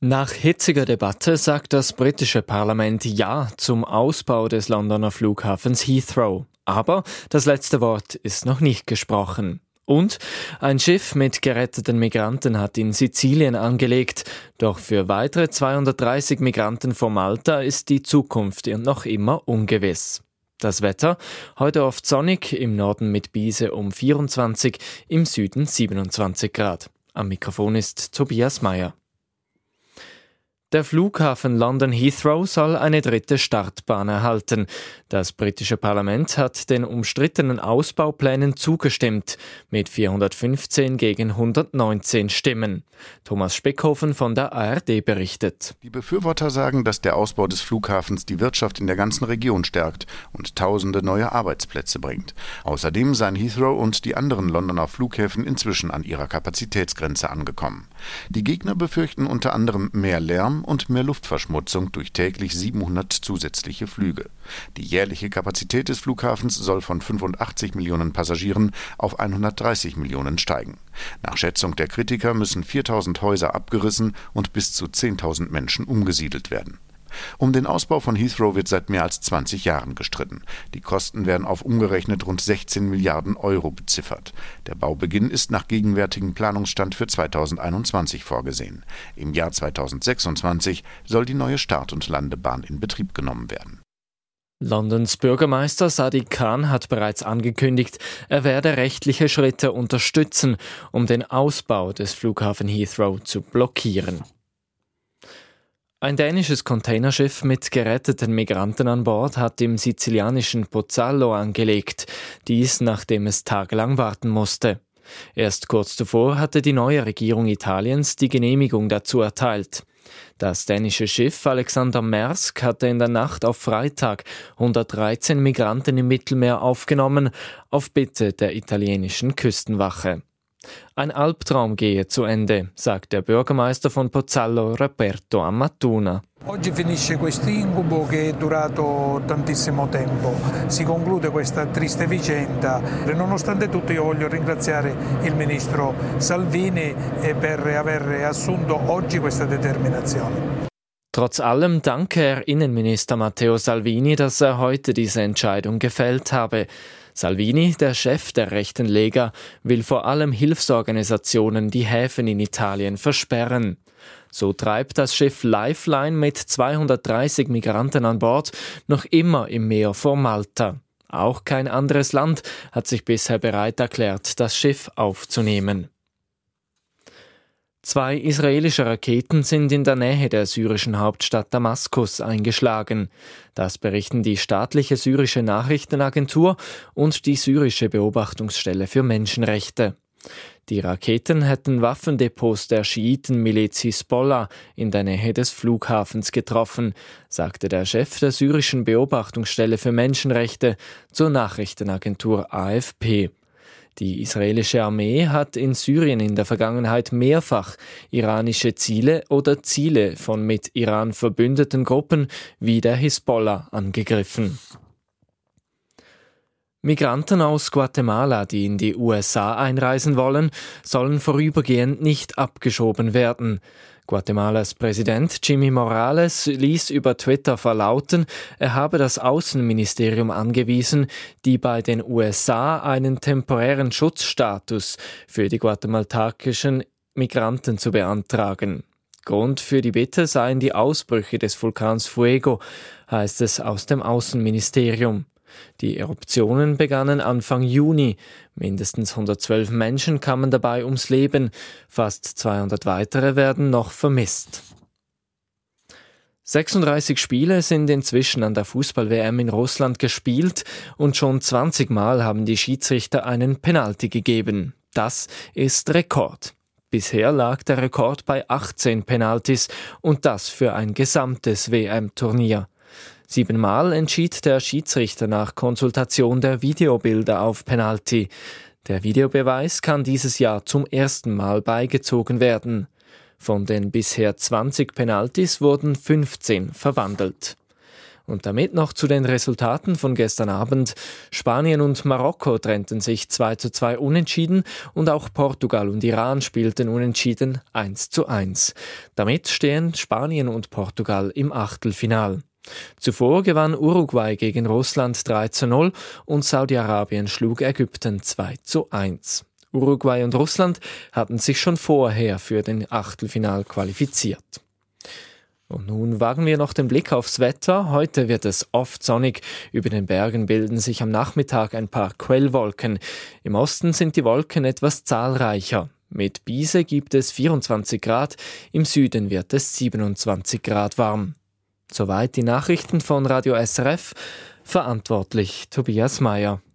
Nach hitziger Debatte sagt das britische Parlament Ja zum Ausbau des Londoner Flughafens Heathrow. Aber das letzte Wort ist noch nicht gesprochen. Und ein Schiff mit geretteten Migranten hat in Sizilien angelegt. Doch für weitere 230 Migranten von Malta ist die Zukunft noch immer ungewiss. Das Wetter: heute oft sonnig, im Norden mit Bise um 24, im Süden 27 Grad. Am Mikrofon ist Tobias Meyer. Der Flughafen London Heathrow soll eine dritte Startbahn erhalten. Das britische Parlament hat den umstrittenen Ausbauplänen zugestimmt, mit 415 gegen 119 Stimmen. Thomas Speckhofen von der ARD berichtet. Die Befürworter sagen, dass der Ausbau des Flughafens die Wirtschaft in der ganzen Region stärkt und tausende neue Arbeitsplätze bringt. Außerdem seien Heathrow und die anderen Londoner Flughäfen inzwischen an ihrer Kapazitätsgrenze angekommen. Die Gegner befürchten unter anderem mehr Lärm und mehr Luftverschmutzung durch täglich 700 zusätzliche Flüge. Die jährliche Kapazität des Flughafens soll von 85 Millionen Passagieren auf 130 Millionen steigen. Nach Schätzung der Kritiker müssen 4.000 Häuser abgerissen und bis zu 10.000 Menschen umgesiedelt werden. Um den Ausbau von Heathrow wird seit mehr als 20 Jahren gestritten. Die Kosten werden auf umgerechnet rund 16 Milliarden Euro beziffert. Der Baubeginn ist nach gegenwärtigem Planungsstand für 2021 vorgesehen. Im Jahr 2026 soll die neue Start- und Landebahn in Betrieb genommen werden. Londons Bürgermeister Sadiq Khan hat bereits angekündigt, er werde rechtliche Schritte unterstützen, um den Ausbau des Flughafen Heathrow zu blockieren. Ein dänisches Containerschiff mit geretteten Migranten an Bord hat im sizilianischen Pozzallo angelegt. Dies, nachdem es tagelang warten musste. Erst kurz zuvor hatte die neue Regierung Italiens die Genehmigung dazu erteilt. Das dänische Schiff Alexander Maersk hatte in der Nacht auf Freitag 113 Migranten im Mittelmeer aufgenommen, auf Bitte der italienischen Küstenwache. Ein Albtraum gehe zu Ende, sagt der Bürgermeister von Pozzallo, Roberto Ammatuna. Oggi finisce questo incubo che è durato tantissimo tempo. Si conclude questa triste vicenda. Nonostante tutto io voglio ringraziare il ministro Salvini per aver assunto oggi questa determinazione. Trotz allem danke er Innenminister Matteo Salvini, dass er heute diese Entscheidung gefällt habe. Salvini, der Chef der rechten Lega, will vor allem Hilfsorganisationen die Häfen in Italien versperren. So treibt das Schiff Lifeline mit 230 Migranten an Bord noch immer im Meer vor Malta. Auch kein anderes Land hat sich bisher bereit erklärt, das Schiff aufzunehmen. 2 israelische Raketen sind in der Nähe der syrischen Hauptstadt Damaskus eingeschlagen. Das berichten die staatliche syrische Nachrichtenagentur und die syrische Beobachtungsstelle für Menschenrechte. Die Raketen hätten Waffendepots der Schiitenmiliz Hisbollah in der Nähe des Flughafens getroffen, sagte der Chef der syrischen Beobachtungsstelle für Menschenrechte zur Nachrichtenagentur AFP. Die israelische Armee hat in Syrien in der Vergangenheit mehrfach iranische Ziele oder Ziele von mit Iran verbündeten Gruppen wie der Hisbollah angegriffen. Migranten aus Guatemala, die in die USA einreisen wollen, sollen vorübergehend nicht abgeschoben werden. Guatemalas Präsident Jimmy Morales ließ über Twitter verlauten, er habe das Außenministerium angewiesen, die bei den USA einen temporären Schutzstatus für die guatemaltekischen Migranten zu beantragen. Grund für die Bitte seien die Ausbrüche des Vulkans Fuego, heißt es aus dem Außenministerium. Die Eruptionen begannen Anfang Juni. Mindestens 112 Menschen kamen dabei ums Leben. Fast 200 weitere werden noch vermisst. 36 Spiele sind inzwischen an der Fußball-WM in Russland gespielt und schon 20 Mal haben die Schiedsrichter einen Penalty gegeben. Das ist Rekord. Bisher lag der Rekord bei 18 Penaltys und das für ein gesamtes WM-Turnier. 7-mal entschied der Schiedsrichter nach Konsultation der Videobilder auf Penalty. Der Videobeweis kann dieses Jahr zum ersten Mal beigezogen werden. Von den bisher 20 Penaltys wurden 15 verwandelt. Und damit noch zu den Resultaten von gestern Abend. Spanien und Marokko trennten sich 2:2 unentschieden und auch Portugal und Iran spielten unentschieden 1:1. Damit stehen Spanien und Portugal im Achtelfinal. Zuvor gewann Uruguay gegen Russland 3:0 und Saudi-Arabien schlug Ägypten 2:1. Uruguay und Russland hatten sich schon vorher für den Achtelfinal qualifiziert. Und nun wagen wir noch den Blick aufs Wetter. Heute wird es oft sonnig. Über den Bergen bilden sich am Nachmittag ein paar Quellwolken. Im Osten sind die Wolken etwas zahlreicher. Mit Bise gibt es 24 Grad, im Süden wird es 27 Grad warm. Soweit die Nachrichten von Radio SRF. Verantwortlich Tobias Meyer.